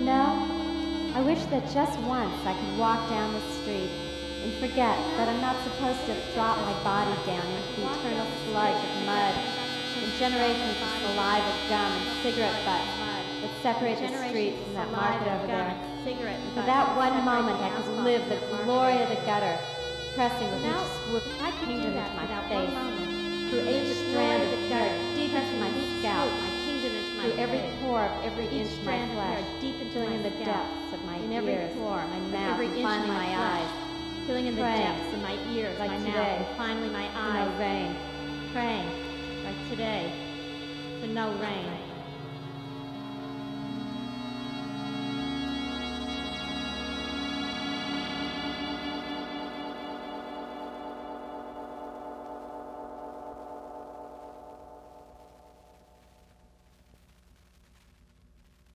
know, I wish that just once I could walk down the street and forget that I'm not supposed to drop my body down into the eternal sludge of mud and generations of saliva, gum, and cigarette butts that separate the streets from that market over there. For that one moment I could live the glory of the gutter, pressing with each swoop kingdom into my face, through each strand of hair deep into my scalp, through every pore of every inch of my flesh, filling in the depths of my ears, my mouth, and finally my eyes, filling in the depths of my ears, like my today, mouth, and finally my eyes. No rain. Praying, like today, for no rain.